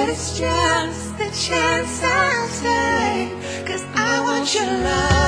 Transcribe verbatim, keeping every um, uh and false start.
it's just the chance I'll take, 'cause I want your love.